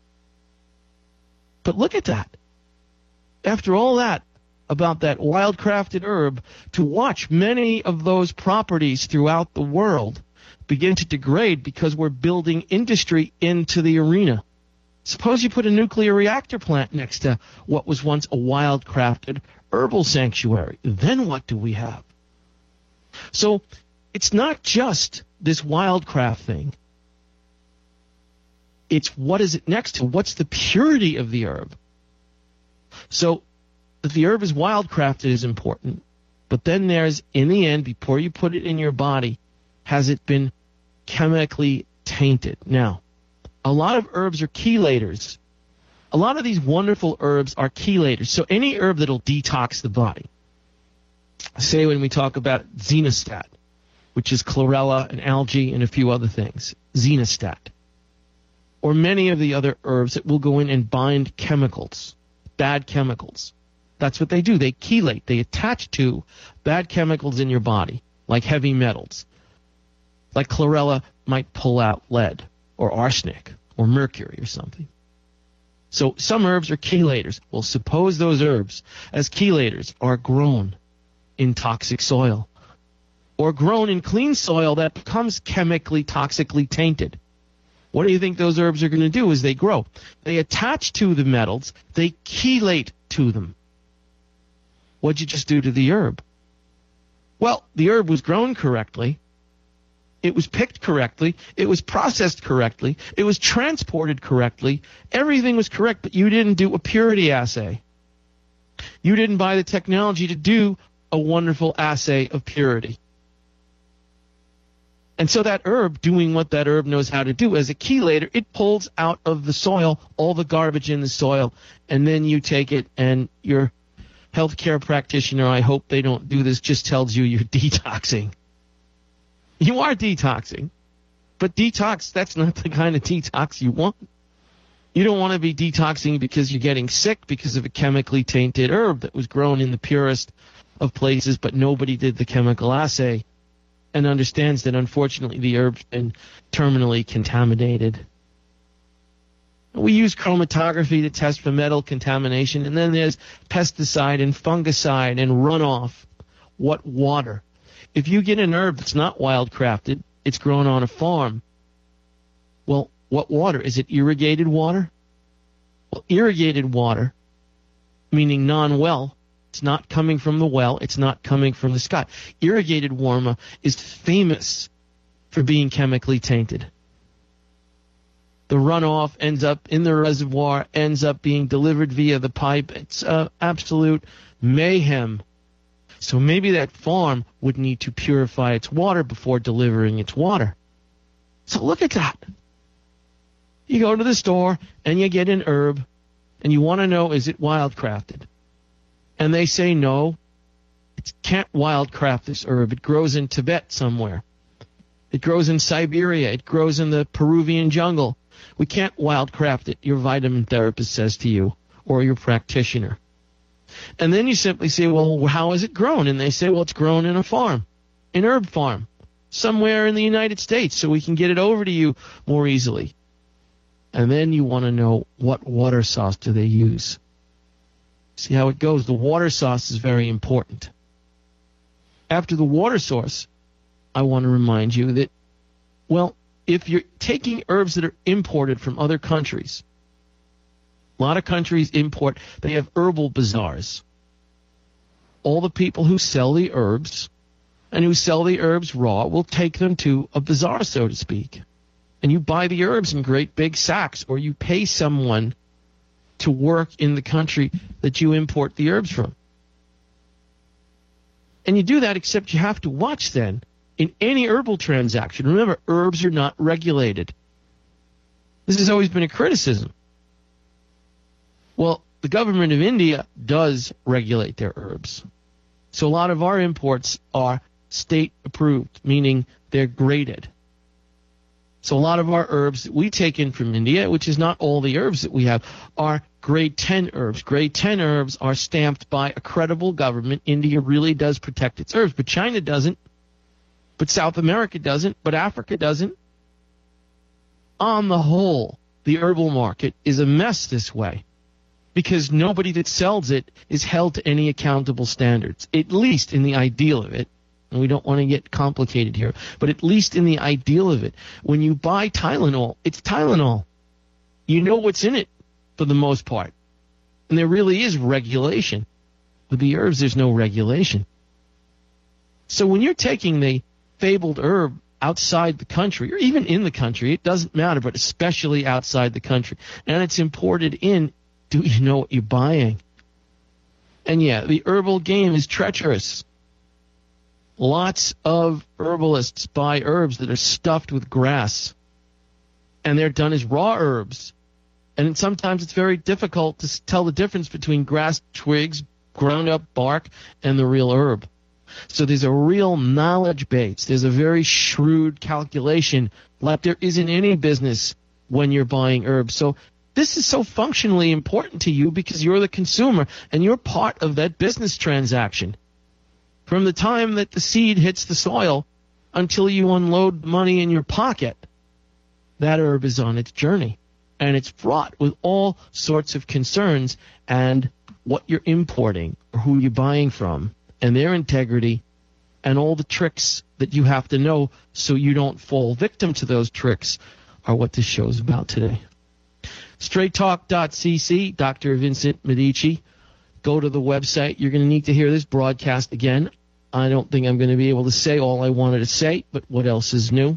S2: But look at that. After all that about that wild-crafted herb, to watch many of those properties throughout the world begin to degrade because we're building industry into the arena. Suppose you put a nuclear reactor plant next to what was once a wild-crafted herbal sanctuary. Then what do we have? So it's not just this wildcraft thing. It's what is it next to? What's the purity of the herb? So that the herb is wildcrafted is important. But then there's, in the end, before you put it in your body, has it been chemically tainted? Now, a lot of herbs are chelators. A lot of these wonderful herbs are chelators. So any herb that'll detox the body. Say when we talk about Zenostat, which is chlorella and algae and a few other things. Zenostat. Or many of the other herbs that will go in and bind chemicals, bad chemicals. That's what they do. They chelate. They attach to bad chemicals in your body, like heavy metals. Like chlorella might pull out lead or arsenic or mercury or something. So some herbs are chelators. Well, suppose those herbs as chelators are grown in toxic soil or grown in clean soil that becomes chemically, toxically tainted. What do you think those herbs are going to do as they grow? They attach to the metals. They chelate to them. What'd you just do to the herb? Well, the herb was grown correctly. It was picked correctly. It was processed correctly. It was transported correctly. Everything was correct, but you didn't do a purity assay. You didn't buy the technology to do a wonderful assay of purity. And so that herb, doing what that herb knows how to do as a chelator, it pulls out of the soil all the garbage in the soil, and then you take it and your healthcare practitioner, I hope they don't do this, just tells you you're detoxing. You are detoxing. But detox, that's not the kind of detox you want. You don't want to be detoxing because you're getting sick because of a chemically tainted herb that was grown in the purest of places, but nobody did the chemical assay and understands that, unfortunately, the herb's been terminally contaminated. We use chromatography to test for metal contamination, and then there's pesticide and fungicide and runoff. What water? If you get an herb that's not wildcrafted, it's grown on a farm, well, what water? Is it irrigated water? Well, irrigated water, meaning non-well, it's not coming from the well, it's not coming from the sky. Irrigated water is famous for being chemically tainted. The runoff ends up in the reservoir, ends up being delivered via the pipe. It's uh, absolute mayhem. So maybe that farm would need to purify its water before delivering its water. So look at that. You go to the store and you get an herb and you want to know, is it wildcrafted? And they say no, it can't wildcraft this herb. It grows in Tibet somewhere. It grows in Siberia. It grows in the Peruvian jungle. We can't wildcraft it, your vitamin therapist says to you, or your practitioner. And then you simply say, well, how is it grown? And they say, well, it's grown in a farm, an herb farm, somewhere in the United States, so we can get it over to you more easily. And then you want to know, what water source do they use? See how it goes. The water source is very important. After the water source, I want to remind you that, well, if you're taking herbs that are imported from other countries, a lot of countries import, they have herbal bazaars. All the people who sell the herbs and who sell the herbs raw will take them to a bazaar, so to speak. And you buy the herbs in great big sacks, or you pay someone to work in the country that you import the herbs from. And you do that, except you have to watch then. In any herbal transaction, remember, herbs are not regulated. This has always been a criticism. Well, the government of India does regulate their herbs. So a lot of our imports are state approved, meaning they're graded. So a lot of our herbs that we take in from India, which is not all the herbs that we have, are grade ten herbs. Grade ten herbs are stamped by a credible government. India really does protect its herbs, but China doesn't. But South America doesn't, but Africa doesn't. On the whole, the herbal market is a mess this way because nobody that sells it is held to any accountable standards, at least in the ideal of it. And we don't want to get complicated here, but at least in the ideal of it. When you buy Tylenol, it's Tylenol. You know what's in it for the most part. And there really is regulation. With the herbs, there's no regulation. So when you're taking the fabled herb outside the country, or even in the country, it doesn't matter, but especially outside the country, and it's imported in, do you know what you're buying? And yeah, the herbal game is treacherous. Lots of herbalists buy herbs that are stuffed with grass, and they're done as raw herbs. And sometimes it's very difficult to tell the difference between grass twigs, ground up bark, and the real herb. So there's a real knowledge base. There's a very shrewd calculation like there is in any business when you're buying herbs. So this is so functionally important to you because you're the consumer and you're part of that business transaction. From the time that the seed hits the soil until you unload money in your pocket, that herb is on its journey. And it's fraught with all sorts of concerns and what you're importing or who you're buying from and their integrity and all the tricks that you have to know so you don't fall victim to those tricks are what this show is about today. straight talk dot c c, Doctor Vincent Medici. Go to the website. You're going to need to hear this broadcast again. I don't think I'm going to be able to say all I wanted to say, but what else is new?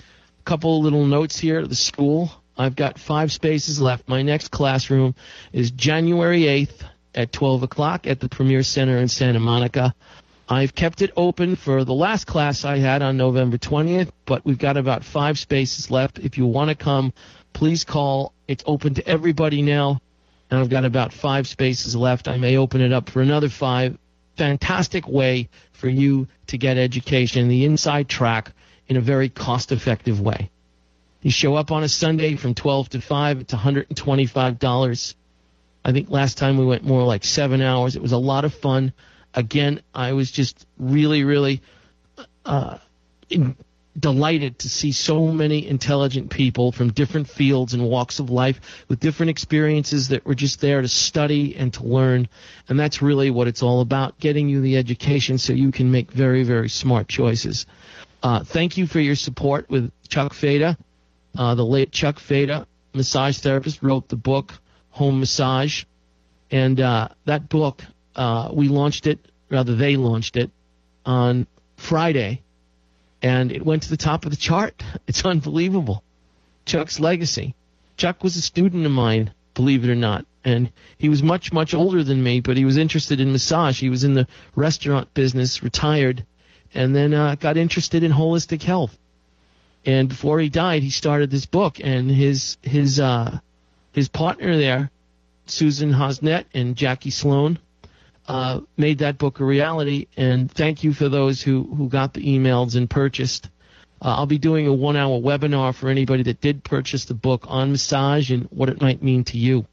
S2: A couple of little notes here. The school, I've got five spaces left. My next classroom is January eighth at twelve o'clock at the Premier Center in Santa Monica. I've kept it open for the last class I had on November twentieth, but we've got about five spaces left. If you want to come, please call. It's open to everybody now, and I've got about five spaces left. I may open it up for another five. Fantastic way for you to get education, the inside track, in a very cost-effective way. You show up on a Sunday from twelve to five. It's one hundred twenty-five dollars. I think last time we went more like seven hours. It was a lot of fun. Again, I was just really, really uh, in, delighted to see so many intelligent people from different fields and walks of life with different experiences that were just there to study and to learn. And that's really what it's all about, getting you the education so you can make very, very smart choices. Uh, thank you for your support with Chuck Feda. Uh, the late Chuck Feda, massage therapist, wrote the book, Home Massage. And uh, that book, uh, we launched it, rather they launched it, on Friday. And it went to the top of the chart. It's unbelievable. Chuck's legacy. Chuck was a student of mine, believe it or not. And he was much, much older than me, but he was interested in massage. He was in the restaurant business, retired, and then uh, got interested in holistic health. And before he died, he started this book. And his his uh, his partner there, Susan Hosnett and Jackie Sloan, uh, made that book a reality. And thank you for those who, who got the emails and purchased. Uh, I'll be doing a one-hour webinar for anybody that did purchase the book on massage and what it might mean to you.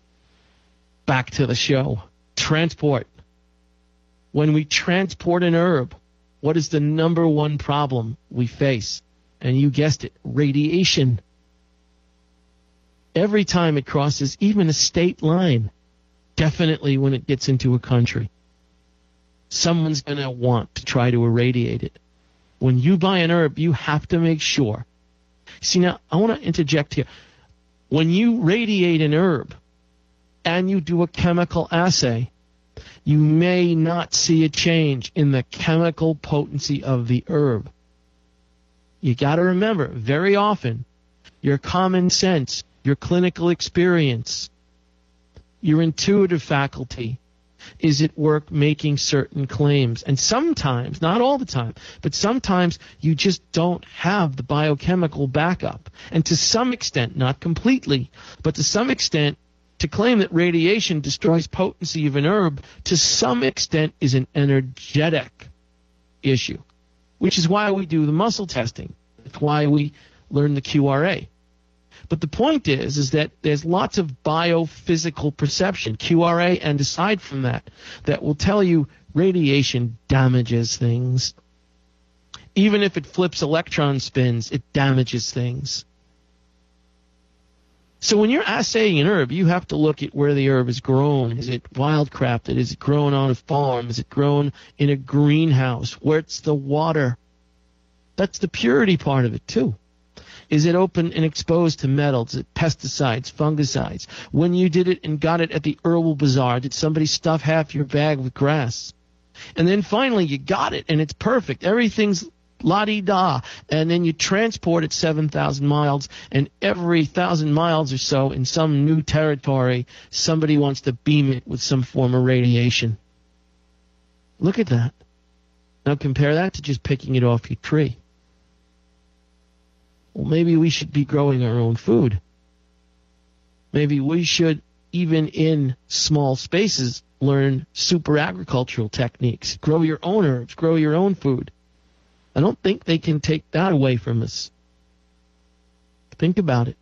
S2: Back to the show. Transport. When we transport an herb, what is the number one problem we face? And you guessed it, radiation. Every time it crosses even a state line, definitely when it gets into a country, someone's going to want to try to irradiate it. When you buy an herb, you have to make sure. See, now, I want to interject here. When you radiate an herb and you do a chemical assay, you may not see a change in the chemical potency of the herb. You got to remember, very often, your common sense, your clinical experience, your intuitive faculty is at work making certain claims. And sometimes, not all the time, but sometimes you just don't have the biochemical backup. And to some extent, not completely, but to some extent, to claim that radiation destroys potency of an herb, to some extent is an energetic issue, which is why we do the muscle testing. It's why we learn the Q R A. But the point is, is that there's lots of biophysical perception, Q R A, and aside from that, that will tell you radiation damages things. Even if it flips electron spins, it damages things. So when you're assaying an herb, you have to look at where the herb is grown. Is it wildcrafted? Is it grown on a farm? Is it grown in a greenhouse? Where's the water? That's the purity part of it, too. Is it open and exposed to metals, pesticides, fungicides? When you did it and got it at the herbal bazaar, did somebody stuff half your bag with grass? And then finally you got it and it's perfect. Everything's la-di-da, and then you transport it seven thousand miles, and every one thousand miles or so in some new territory, somebody wants to beam it with some form of radiation. Look at that. Now compare that to just picking it off your tree. Well, maybe we should be growing our own food. Maybe we should, even in small spaces, learn super agricultural techniques. Grow your own herbs. Grow your own food. I don't think they can take that away from us. Think about it.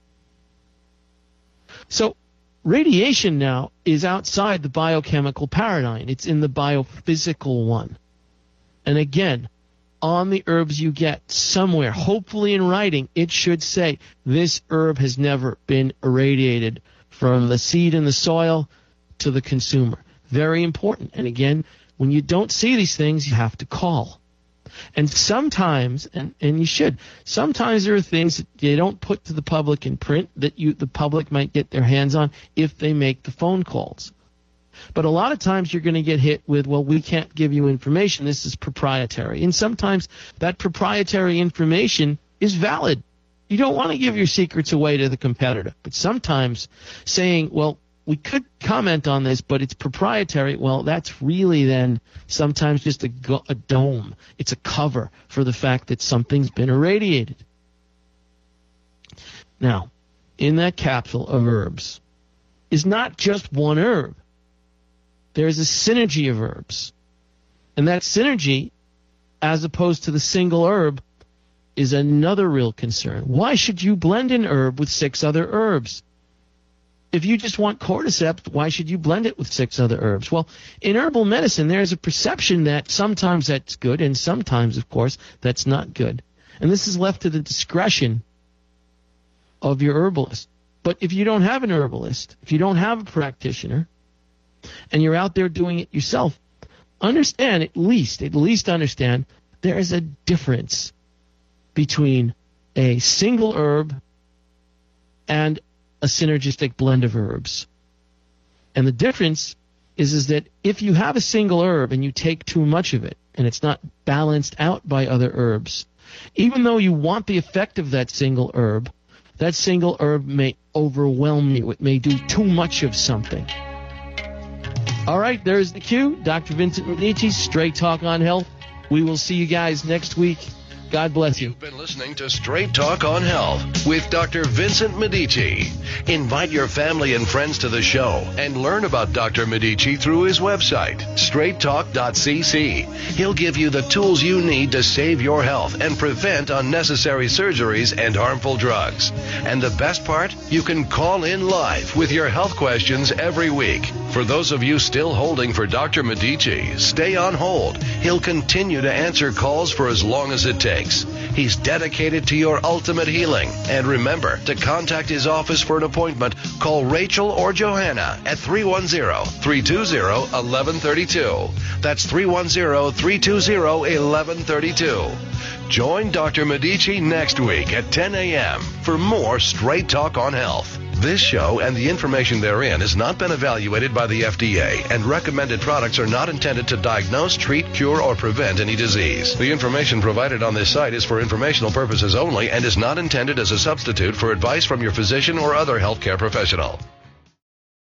S2: So, radiation now is outside the biochemical paradigm. It's in the biophysical one. And again, on the herbs you get, somewhere, hopefully in writing, it should say, this herb has never been irradiated from the seed in the soil to the consumer. Very important. And again, when you don't see these things, you have to call. And sometimes, and, and you should, sometimes there are things that they don't put to the public in print that you the public might get their hands on if they make the phone calls. But a lot of times you're going to get hit with, well, we can't give you information. This is proprietary. And sometimes that proprietary information is valid. You don't want to give your secrets away to the competitor. But sometimes saying, well, we could comment on this, but it's proprietary, well, that's really then sometimes just a, go- a dome. It's a cover for the fact that something's been irradiated. Now, in that capsule of herbs is not just one herb. There's a synergy of herbs. And that synergy, as opposed to the single herb, is another real concern. Why should you blend an herb with six other herbs? If you just want cordyceps, why should you blend it with six other herbs? Well, in herbal medicine, there's a perception that sometimes that's good and sometimes, of course, that's not good. And this is left to the discretion of your herbalist. But if you don't have an herbalist, if you don't have a practitioner, and you're out there doing it yourself, understand at least, at least understand, there is a difference between a single herb and a synergistic blend of herbs. And the difference is, is that if you have a single herb and you take too much of it and it's not balanced out by other herbs, even though you want the effect of that single herb, that single herb may overwhelm you. It may do too much of something. All right, there's the cue. Doctor Vincent Medici, Straight Talk on Health. We will see you guys next week. God bless you.
S1: You've been listening to Straight Talk on Health with Doctor Vincent Medici. Invite your family and friends to the show and learn about Doctor Medici through his website, straight talk dot c c. He'll give you the tools you need to save your health and prevent unnecessary surgeries and harmful drugs. And the best part, you can call in live with your health questions every week. For those of you still holding for Doctor Medici, stay on hold. He'll continue to answer calls for as long as it takes. He's dedicated to your ultimate healing. And remember, to contact his office for an appointment, call Rachel or Johanna at three one zero, three two zero, one one three two. That's three one zero, three two zero, one one three two. Join Doctor Medici next week at ten a.m. for more Straight Talk on Health. This show and the information therein has not been evaluated by the F D A, and recommended products are not intended to diagnose, treat, cure, or prevent any disease. The information provided on this site is for informational purposes only and is not intended as a substitute for advice from your physician or other healthcare professional.